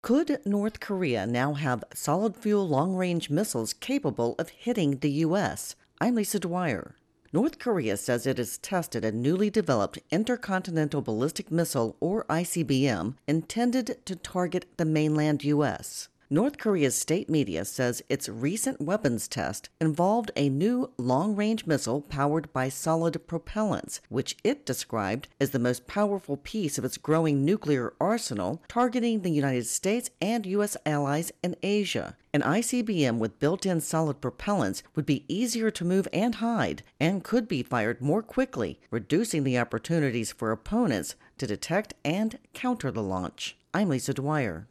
Could North Korea now have solid fuel long range missiles capable of hitting the U.S.? I'm Lisa Dwyer. North Korea says it has tested a newly developed intercontinental ballistic missile, or ICBM, intended to target the mainland U.S. North Korea's state media says its recent weapons test involved a new long-range missile powered by solid propellants, which it described as the most powerful piece of its growing nuclear arsenal, targeting the United States and U.S. allies in Asia. An ICBM with built-in solid propellants would be easier to move and hide, and could be fired more quickly, reducing the opportunities for opponents to detect and counter the launch. I'm Lisa Dwyer.